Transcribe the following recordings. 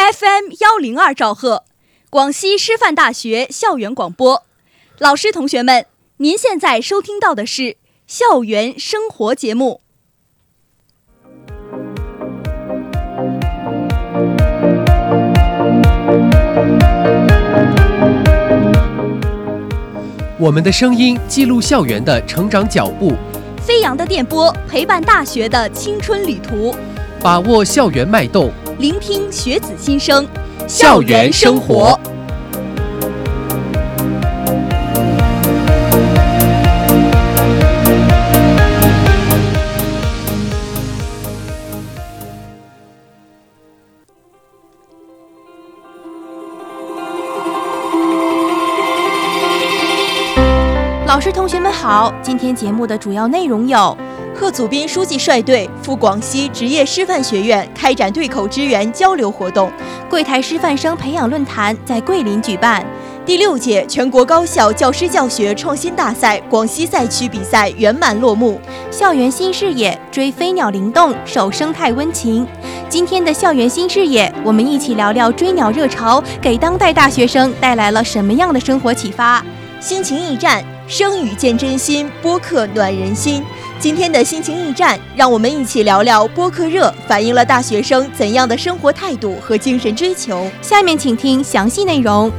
FM102兆赫，广西师范大学校园广播。老师同学们，您现在收听到的是校园生活节目。 我们的声音记录校园的成长脚步， 飞扬的电波陪伴大学的青春旅途， 把握校园脉动， 聆听学子心声， 校园生活。 老师同学们好，今天节目的主要内容有： 贺祖斌书记率队赴广西职业师范学院开展对口支援交流活动； 柜台师范生培养论坛在桂林举办； 第6届全国高校教师教学创新大赛广西赛区比赛圆满落幕； 校园新视野追飞鸟灵动，守生态温情。今天的校园新视野，我们一起聊聊追鸟热潮给当代大学生带来了什么样的生活启发。 心情驿站，声语见真心，播客暖人心。今天的心情驿站，让我们一起聊聊播客热反映了大学生怎样的生活态度和精神追求。 下面请听详细内容。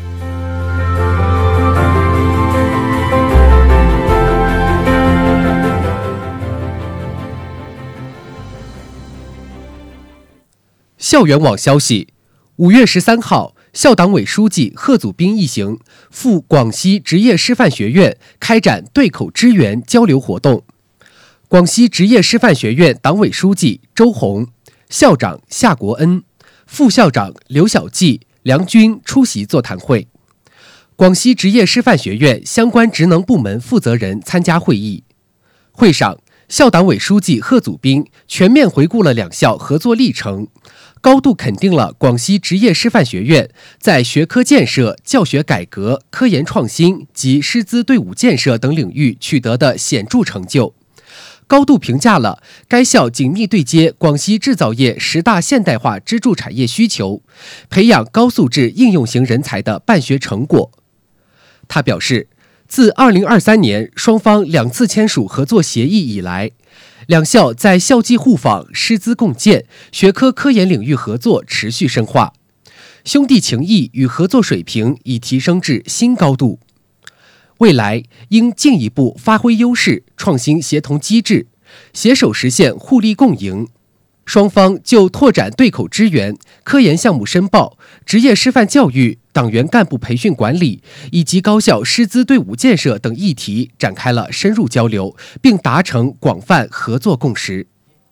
校园网消息，5月13号，校党委书记贺祖斌一行赴广西职业师范学院开展对口支援交流活动。广西职业师范学院党委书记周红、校长夏国恩、副校长刘小季、梁军出席座谈会。广西职业师范学院相关职能部门负责人参加会议。会上，校党委书记贺祖斌全面回顾了两校合作历程，高度肯定了广西职业师范学院在学科建设、教学改革、科研创新及师资队伍建设等领域取得的显著成就，高度评价了该校紧密对接广西制造业10大现代化支柱产业需求，培养高素质应用型人才的办学成果。他表示，自2023年双方2次签署合作协议以来，两校在校际互访、师资共建、学科科研领域合作持续深化，兄弟情谊与合作水平已提升至新高度。未来应进一步发挥优势，创新协同机制，携手实现互利共赢。双方就拓展对口支援、科研项目申报、职业师范教育、党员干部培训管理以及高校师资队伍建设等议题展开了深入交流，并达成广泛合作共识。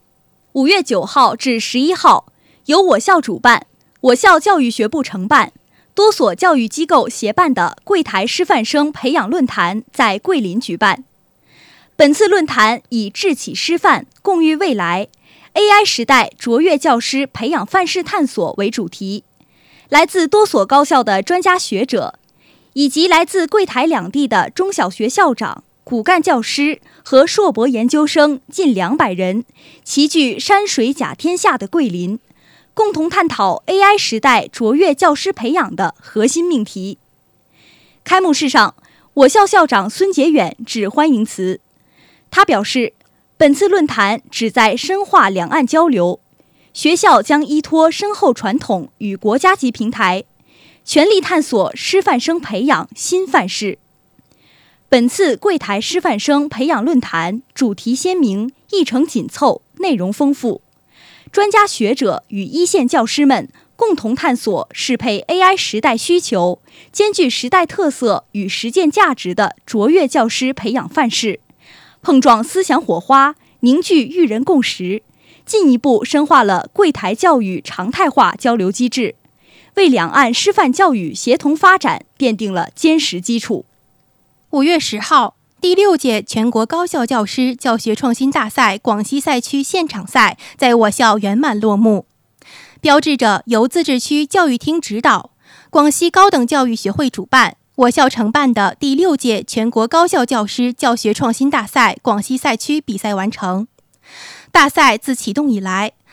5月9号至11号，由我校主办、我校教育学部承办、多所教育机构协办的柜台师范生培养论坛在桂林举办。本次论坛以智启师范，共育未来AI 时代卓越教师培养范式探索为主题，来自多所高校的专家学者，以及来自柜台两地的中小学校长、骨干教师和硕博研究生近200人，齐聚山水甲天下的桂林，共同探讨 AI 时代卓越教师培养的核心命题。开幕式上，我校校长孙杰远致欢迎词，他表示，本次论坛旨在深化两岸交流，学校将依托深厚传统与国家级平台，全力探索师范生培养新范式。本次柜台师范生培养论坛主题鲜明，议程紧凑，内容丰富，专家学者与一线教师们共同探索适配 AI 时代需求、兼具时代特色与实践价值的卓越教师培养范式，碰撞思想火花，凝聚育人共识，进一步深化了柜台教育常态化交流机制，为两岸师范教育协同发展奠定了坚实基础。 5月10号，第6届全国高校教师教学创新大赛广西赛区现场赛在我校圆满落幕，标志着由自治区教育厅指导、广西高等教育学会主办、我校承办的第6届全国高校教师教学创新大赛广西赛区比赛完成。大赛自启动以来，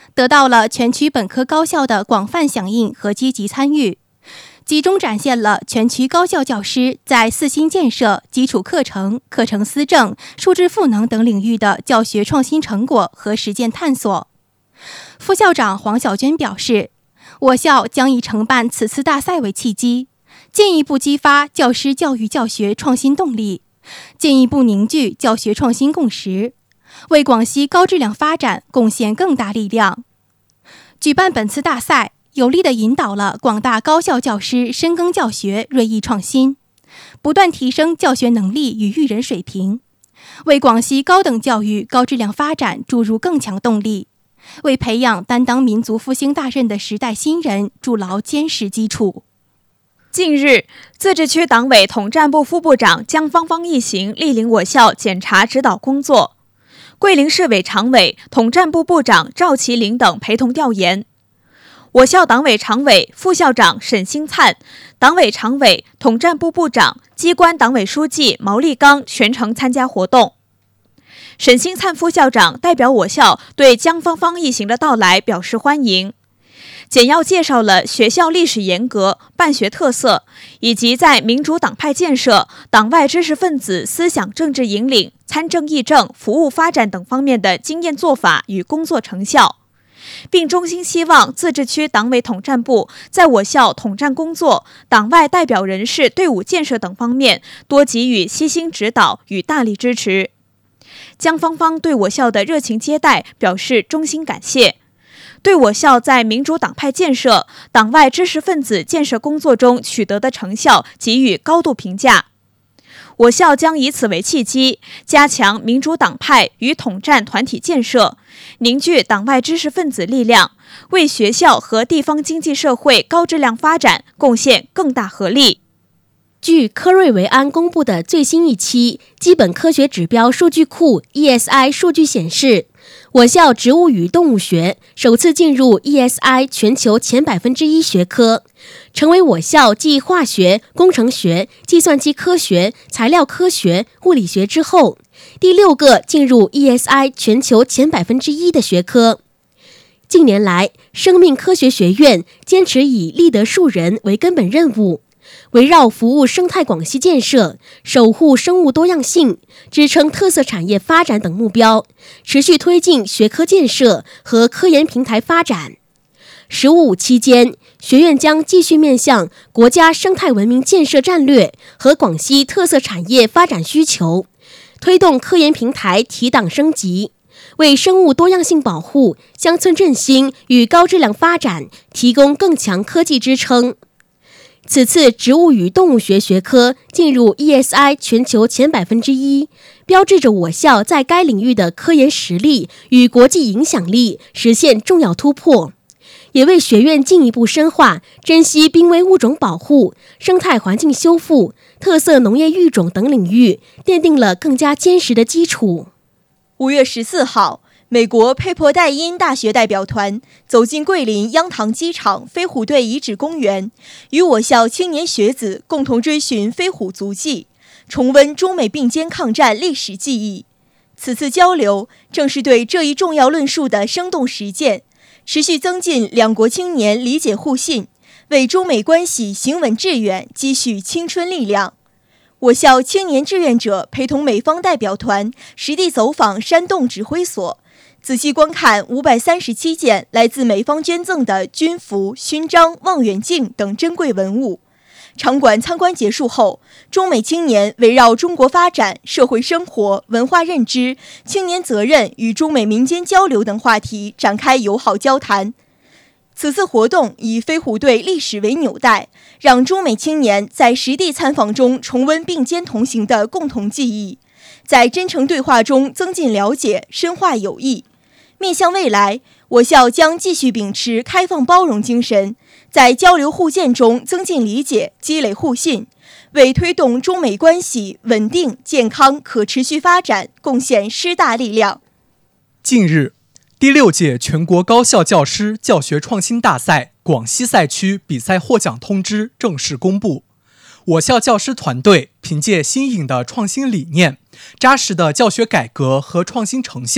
得到了全区本科高校的广泛响应和积极参与，集中展现了全区高校教师在4新建设、基础课程、课程思政、数字赋能等领域的教学创新成果和实践探索。副校长黄小娟表示，我校将以承办此次大赛为契机，进一步激发教师教育教学创新动力，进一步凝聚教学创新共识，为广西高质量发展贡献更大力量。举办本次大赛，有力地引导了广大高校教师深耕教学、锐意创新，不断提升教学能力与育人水平，为广西高等教育高质量发展注入更强动力，为培养担当民族复兴大任的时代新人筑牢坚实基础。 近日，自治区党委统战部副部长姜芳芳一行莅临我校检查指导工作，桂林市委常委、统战部部长赵麒麟等陪同调研。我校党委常委、副校长沈兴灿、党委常委、统战部部长、机关党委书记毛立刚全程参加活动。沈兴灿副校长代表我校对姜芳芳一行的到来表示欢迎，简要介绍了学校历史沿革、办学特色，以及在民主党派建设、党外知识分子思想政治引领、参政议政、服务发展等方面的经验做法与工作成效，并衷心希望自治区党委统战部在我校统战工作、党外代表人士队伍建设等方面多给予悉心指导与大力支持。姜芳芳对我校的热情接待表示衷心感谢，对我校在民主党派建设、党外知识分子建设工作中取得的成效给予高度评价。我校将以此为契机，加强民主党派与统战团体建设，凝聚党外知识分子力量，为学校和地方经济社会高质量发展贡献更大合力。 据科瑞维安公布的最新一期基本科学指标数据库 ESI 数据显示，我校植物与动物学首次进入 ESI 全球前1%学科，成为我校继化学、工程学、计算机科学、材料科学、物理学之后，第6个进入 ESI 全球前1%的学科。近年来，生命科学学院坚持以立德树人为根本任务，围绕服务生态广西建设、守护生物多样性、支撑特色产业发展等目标，持续推进学科建设和科研平台发展。15期间，学院将继续面向国家生态文明建设战略和广西特色产业发展需求，推动科研平台提档升级，为生物多样性保护、乡村振兴与高质量发展提供更强科技支撑。此次植物与动物学学科进入 ESI 全球前1%，标志着我校在该领域的科研实力与国际影响力实现重要突破，也为学院进一步深化珍稀濒危物种保护、生态环境修复、特色农业育种等领域奠定了更加坚实的基础。 5月14号，美国佩珀代因大学代表团走进桂林央塘机场飞虎队遗址公园，与我校青年学子共同追寻飞虎足迹，重温中美并肩抗战历史记忆。此次交流正是对这一重要论述的生动实践，持续增进两国青年理解互信，为中美关系行稳致远积蓄青春力量。我校青年志愿者陪同美方代表团实地走访山洞指挥所，仔细观看537件来自美方捐赠的军服、勋章、望远镜等珍贵文物。场馆参观结束后，中美青年围绕中国发展、社会生活、文化认知、青年责任与中美民间交流等话题展开友好交谈。此次活动以飞虎队历史为纽带，让中美青年在实地参访中重温并肩同行的共同记忆，在真诚对话中增进了解，深化友谊。面向未来，我校将继续秉持开放包容精神，在交流互鉴中增进理解，积累互信，为推动中美关系稳定、健康、可持续发展贡献师大力量。 近日，第6届全国高校教师教学创新大赛广西赛区比赛获奖通知正式公布。我校教师团队凭借新颖的创新理念、扎实的教学改革和创新成效，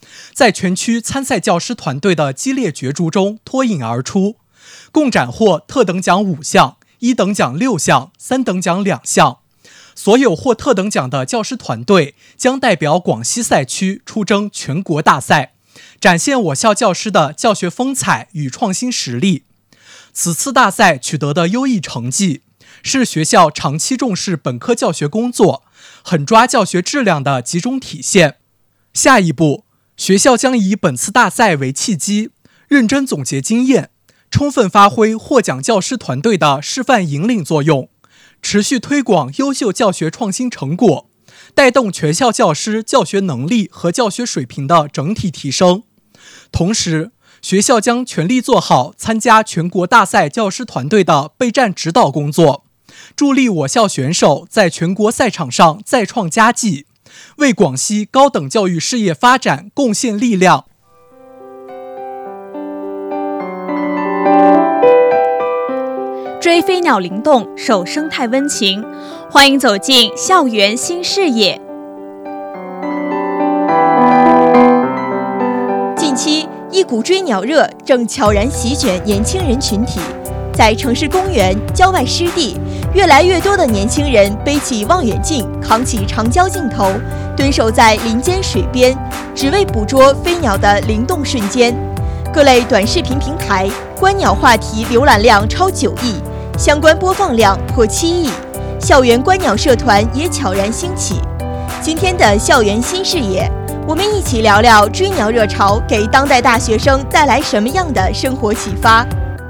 在全区参赛教师团队的激烈角逐中脱颖而出，共斩获特等奖5项、1等奖6项、3等奖2项。所有获特等奖的教师团队将代表广西赛区出征全国大赛，展现我校教师的教学风采与创新实力。此次大赛取得的优异成绩，是学校长期重视本科教学工作、狠抓教学质量的集中体现。下一步，学校将以本次大赛为契机，认真总结经验，充分发挥获奖教师团队的示范引领作用，持续推广优秀教学创新成果，带动全校教师教学能力和教学水平的整体提升。同时，学校将全力做好参加全国大赛教师团队的备战指导工作，助力我校选手在全国赛场上再创佳绩，为广西高等教育事业发展贡献力量。 追飞鸟灵动，守生态温情，欢迎走进校园新视野。 近期，一股追鸟热正悄然席卷年轻人群体，在城市公园、郊外湿地，越来越多的年轻人背起望远镜，扛起长焦镜头，蹲守在林间水边，只为捕捉飞鸟的灵动瞬间。各类短视频平台观鸟话题浏览量超9亿，相关播放量破7亿，校园观鸟社团也悄然兴起。今天的校园新视野，我们一起聊聊追鸟热潮给当代大学生带来什么样的生活启发。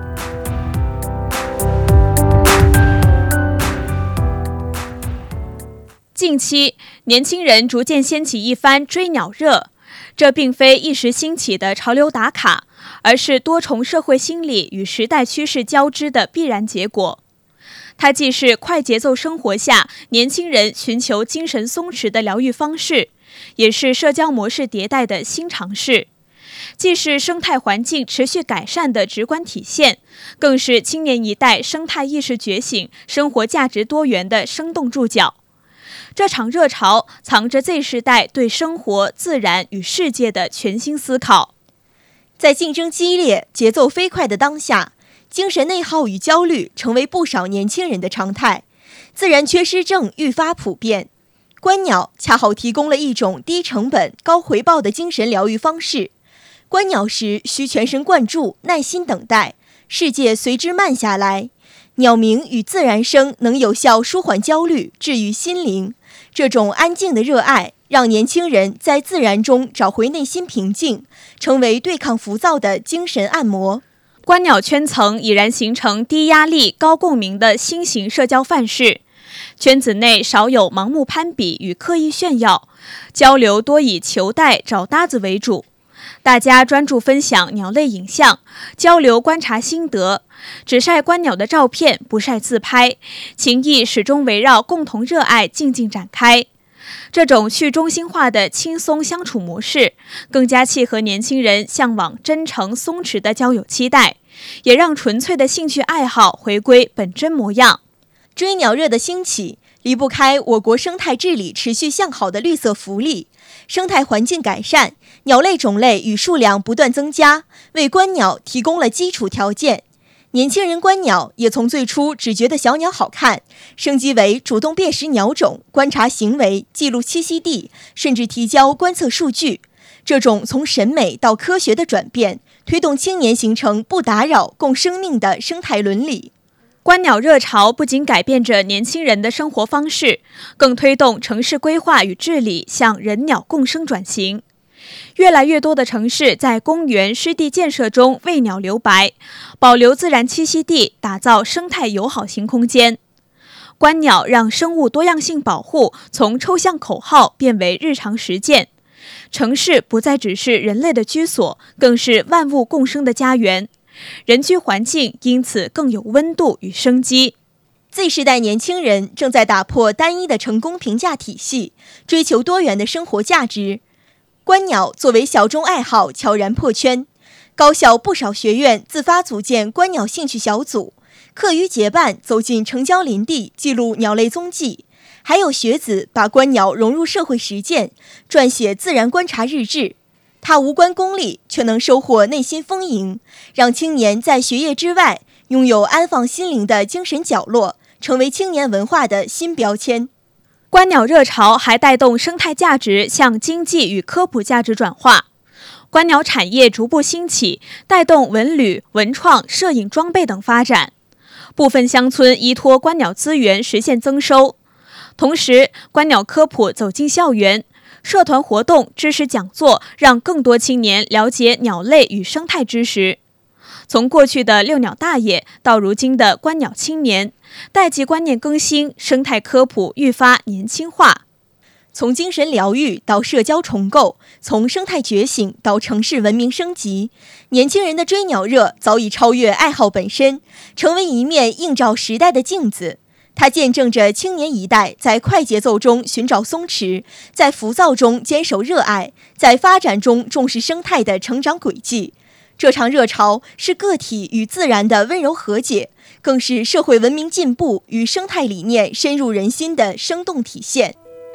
近期，年轻人逐渐掀起一番追鸟热，这并非一时兴起的潮流打卡，而是多重社会心理与时代趋势交织的必然结果。它既是快节奏生活下年轻人寻求精神松弛的疗愈方式，也是社交模式迭代的新尝试，既是生态环境持续改善的直观体现，更是青年一代生态意识觉醒、生活价值多元的生动注脚。这场热潮藏着 Z 世代对生活、自然与世界的全新思考。 在竞争激烈、节奏飞快的当下，精神内耗与焦虑成为不少年轻人的常态，自然缺失症愈发普遍。观鸟恰好提供了一种低成本、高回报的精神疗愈方式。观鸟时需全神贯注、耐心等待，世界随之慢下来。鸟鸣与自然声能有效舒缓焦虑、治愈心灵。这种安静的热爱，让年轻人在自然中找回内心平静，成为对抗浮躁的精神按摩。 观鸟圈层已然形成低压力、高共鸣的新型社交范式。圈子内少有盲目攀比与刻意炫耀，交流多以求带找搭子为主。大家专注分享鸟类影像，交流观察心得，只晒观鸟的照片，不晒自拍，情谊始终围绕共同热爱静静展开。这种去中心化的轻松相处模式，更加契合年轻人向往真诚松弛的交友期待，也让纯粹的兴趣爱好回归本真模样。 追鸟热的兴起，离不开我国生态治理持续向好的绿色福利，生态环境改善，鸟类种类与数量不断增加，为观鸟提供了基础条件。年轻人观鸟也从最初只觉得小鸟好看，升级为主动辨识鸟种、观察行为、记录栖息地，甚至提交观测数据。这种从审美到科学的转变，推动青年形成不打扰、共生命的生态伦理。 观鸟热潮不仅改变着年轻人的生活方式，更推动城市规划与治理向人鸟共生转型。越来越多的城市在公园、湿地建设中为鸟留白，保留自然栖息地，打造生态友好型空间。观鸟让生物多样性保护从抽象口号变为日常实践，城市不再只是人类的居所，更是万物共生的家园。人居环境因此更有温度与生机。 Z 世代年轻人正在打破单一的成功评价体系，追求多元的生活价值。观鸟作为小众爱好悄然破圈，高校不少学院自发组建观鸟兴趣小组，课余结伴走进城郊林地，记录鸟类踪迹。还有学子把观鸟融入社会实践，撰写自然观察日志。 它无关功利，却能收获内心丰盈，让青年在学业之外拥有安放心灵的精神角落，成为青年文化的新标签。 观鸟热潮还带动生态价值向经济与科普价值转化，观鸟产业逐步兴起，带动文旅、文创、摄影装备等发展。部分乡村依托观鸟资源实现增收，同时观鸟科普走进校园，社团活动、知识讲座让更多青年了解鸟类与生态知识。从过去的遛鸟大爷到如今的观鸟青年，代际观念更新，生态科普愈发年轻化。 从精神疗愈到社交重构，从生态觉醒到城市文明升级，年轻人的追鸟热早已超越爱好本身，成为一面映照时代的镜子。它见证着青年一代在快节奏中寻找松弛，在浮躁中坚守热爱，在发展中重视生态的成长轨迹。这场热潮是个体与自然的温柔和解，更是社会文明进步与生态理念深入人心的生动体现。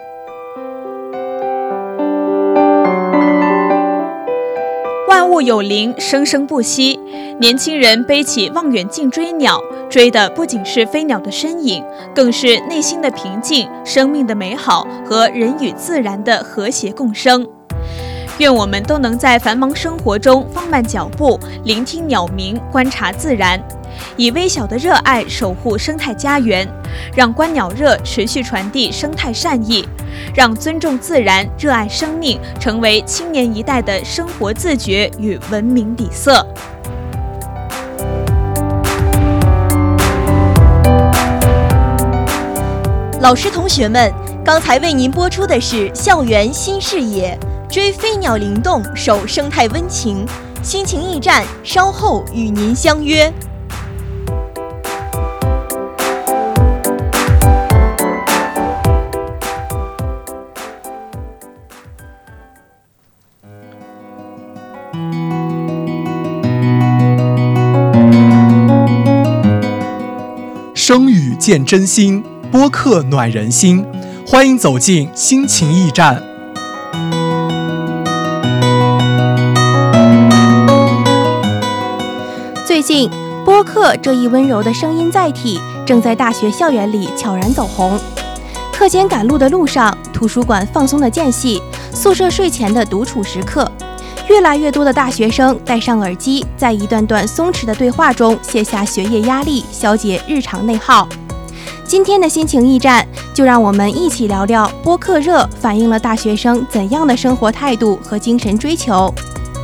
万物有灵，生生不息。年轻人背起望远镜追鸟，追的不仅是飞鸟的身影，更是内心的平静、生命的美好和人与自然的和谐共生。愿我们都能在繁忙生活中放慢脚步，聆听鸟鸣，观察自然，以微小的热爱守护生态家园，让观鸟热持续传递生态善意，让尊重自然、热爱生命成为青年一代的生活自觉与文明底色。 老师、同学们，刚才为您播出的是校园新视野，追飞鸟灵动，守生态温情。心情驿站稍后与您相约。 声语见真心，播客暖人心，欢迎走进心情驿站。 最近，播客这一温柔的声音载体正在大学校园里悄然走红。课间赶路的路上，图书馆放松的间隙，宿舍睡前的独处时刻，越来越多的大学生戴上耳机，在一段段松弛的对话中卸下学业压力，消解日常内耗。今天的心情驿站，就让我们一起聊聊播客热反映了大学生怎样的生活态度和精神追求。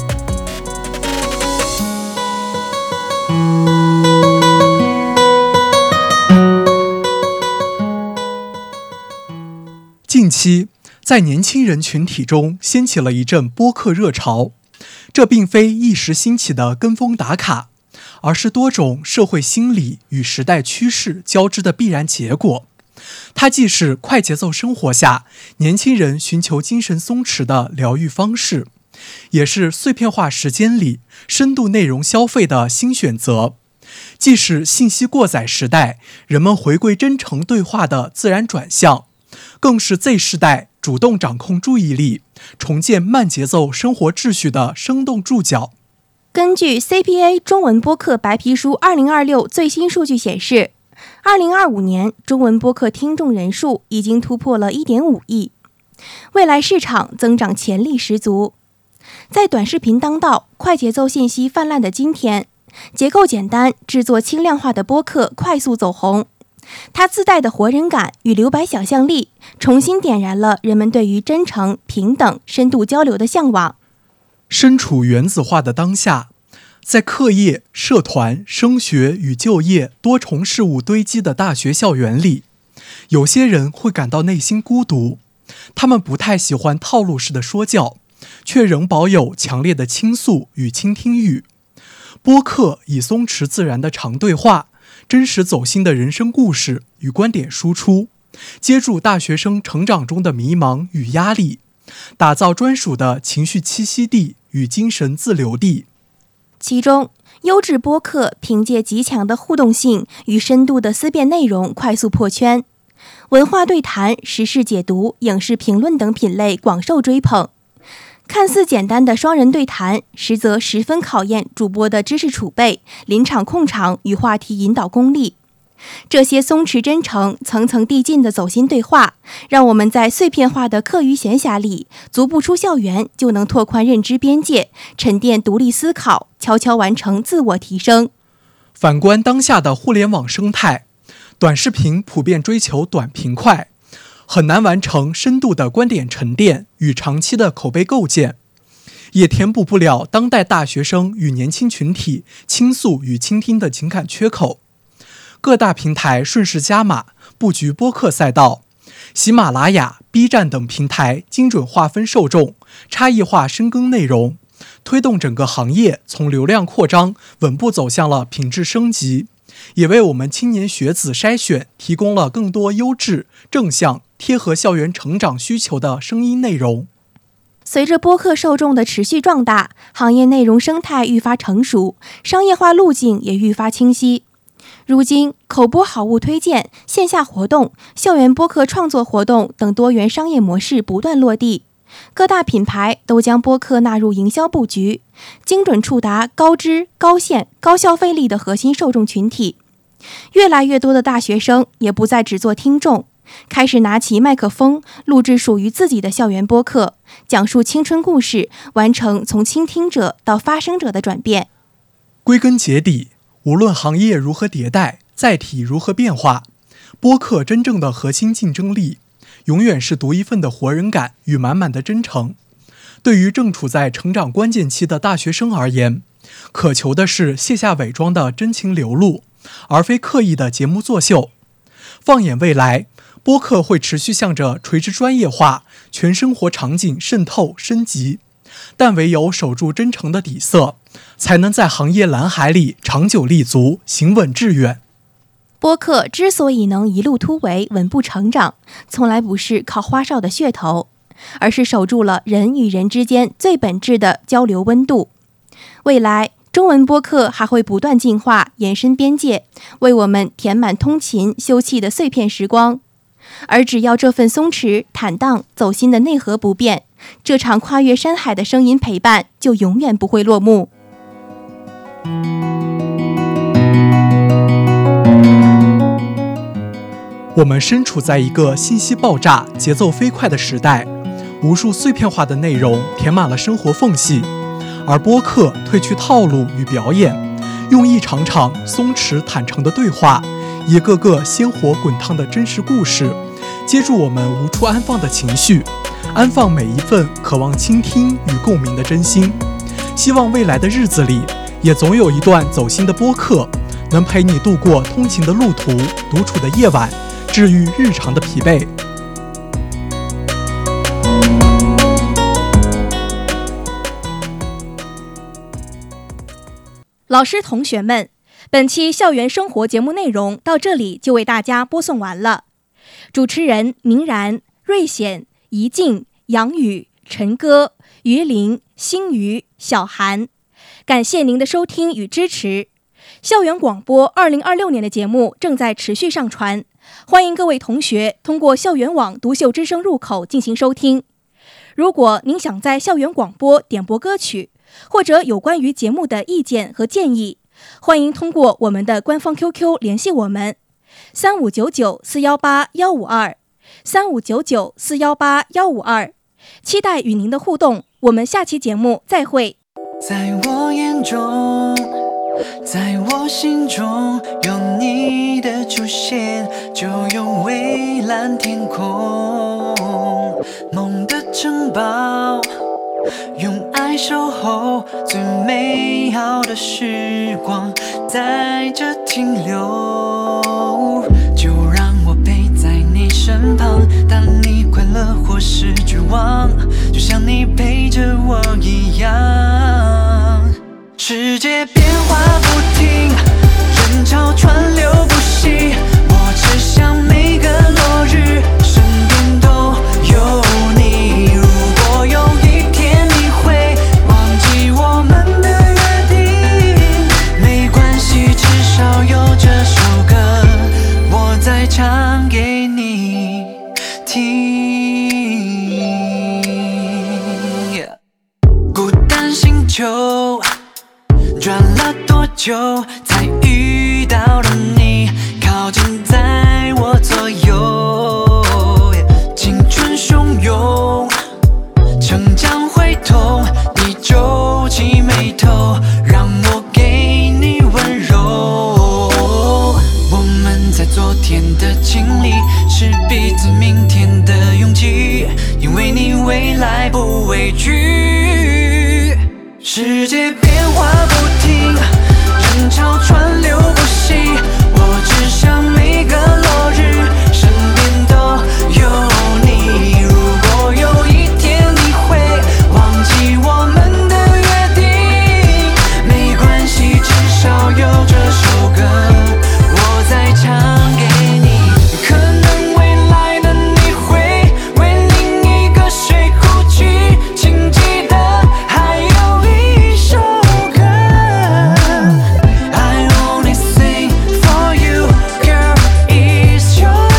近期，在年轻人群体中掀起了一阵播客热潮，这并非一时兴起的跟风打卡，而是多种社会心理与时代趋势交织的必然结果。它既是快节奏生活下年轻人寻求精神松弛的疗愈方式，也是碎片化时间里深度内容消费的新选择，既是信息过载时代人们回归真诚对话的自然转向，更是 Z 世代主动掌控注意力，重建慢节奏生活秩序的生动注脚。 根据 CPA 中文播客白皮书2026最新数据显示，2025年中文播客听众人数已经突破了 1.5 亿，未来市场增长潜力十足。在短视频当道、快节奏信息泛滥的今天，结构简单、制作轻量化的播客快速走红。它自带的活人感与留白想象力，重新点燃了人们对于真诚、平等、深度交流的向往。 身处原子化的当下，在课业、社团、升学与就业多重事务堆积的大学校园里，有些人会感到内心孤独。他们不太喜欢套路式的说教，却仍保有强烈的倾诉与倾听欲。播客以松弛自然的长对话，真实走心的人生故事与观点输出，接住大学生成长中的迷茫与压力，打造专属的情绪栖息地与精神自留地。 其中，优质播客凭借极强的互动性与深度的思辨内容快速破圈，文化对谈、时事解读、影视评论等品类广受追捧。 看似简单的双人对谈，实则十分考验主播的知识储备、临场控场与话题引导功力。这些松弛真诚、层层递进的走心对话，让我们在碎片化的课余闲暇里，足不出校园就能拓宽认知边界，沉淀独立思考，悄悄完成自我提升。 反观当下的互联网生态，短视频普遍追求短平快，很难完成深度的观点沉淀与长期的口碑构建，也填补不了当代大学生与年轻群体倾诉与倾听的情感缺口。各大平台顺势加码，布局播客赛道，喜马拉雅、B 站等平台精准划分受众，差异化深耕内容，推动整个行业从流量扩张稳步走向了品质升级，也为我们青年学子筛选提供了更多优质、正向、贴合校园成长需求的声音内容。 随着播客受众的持续壮大，行业内容生态愈发成熟，商业化路径也愈发清晰。如今，口播好物推荐、线下活动、校园播客创作活动等多元商业模式不断落地，各大品牌都将播客纳入营销布局，精准触达高知、高线、高消费力的核心受众群体。越来越多的大学生也不再只做听众，开始拿起麦克风，录制属于自己的校园播客，讲述青春故事，完成从倾听者到发声者的转变。 归根结底，无论行业如何迭代，载体如何变化，播客真正的核心竞争力，永远是独一份的活人感与满满的真诚。对于正处在成长关键期的大学生而言，渴求的是卸下伪装的真情流露，而非刻意的节目作秀。放眼未来，播客会持续向着垂直专业化、全生活场景渗透升级，但唯有守住真诚的底色，才能在行业蓝海里长久立足，行稳致远。 播客之所以能一路突围、稳步成长，从来不是靠花哨的噱头，而是守住了人与人之间最本质的交流温度。未来，中文播客还会不断进化、延伸边界，为我们填满通勤休憩的碎片时光。而只要这份松弛、坦荡、走心的内核不变，这场跨越山海的声音陪伴就永远不会落幕。 我们身处在一个信息爆炸、节奏飞快的时代，无数碎片化的内容填满了生活缝隙，而播客褪去套路与表演，用一场场松弛坦诚的对话，一个个鲜活滚烫的真实故事，接住我们无处安放的情绪，安放每一份渴望倾听与共鸣的真心。希望未来的日子里，也总有一段走心的播客，能陪你度过通勤的路途、独处的夜晚，治愈日常的疲惫。 老师、同学们，本期校园生活节目内容到这里就为大家播送完了。主持人明然、瑞显、怡静、杨宇、陈歌、于林、星瑜、小韩，感谢您的收听与支持。校园广播2026年的节目正在持续上传，欢迎各位同学通过校园网独秀之声入口进行收听。如果您想在校园广播点播歌曲，或者有关于节目的意见和建议，欢迎通过我们的官方 QQ 联系我们，3599-418-152，3599-418-152，期待与您的互动，我们下期节目再会。 在我眼中，在我心中，有你的出现，就有蔚蓝天空，梦的城堡，用爱守候，最美好的时光在这停留。就让我陪在你身旁，当你快乐或是绝望，就像你陪着我一样。世界变化不停，人潮川流不息，我只想每个落日身边都有你。如果有一天你会忘记我们的约定，没关系，至少有这首歌我在唱给你听。 久才遇到了你，靠近在我左右，青春汹涌，成长会痛，你皱起眉头，让我给你温柔。我们在昨天的经历，是彼此明天的勇气，因为你未来不畏惧。世界变化不停，人潮川流不息，我只想每个落日身边都有你。如果有一天你会忘记我们的约定，没关系，至少有这首歌我在唱给你。可能未来的你会为另一个谁哭泣，请记得还有一首歌I only sing for you, girl, it's your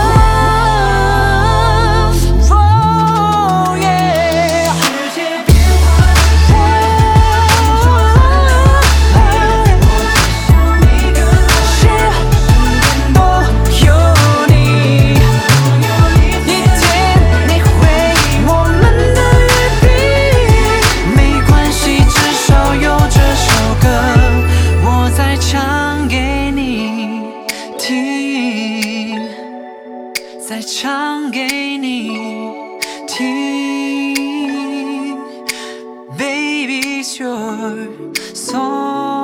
song. Oh yeah. 世界变化的每个落日都有你。一天你会我们的约定，没关系，至少有这首歌我在唱给你听，在唱给你听。Baby, it's your song.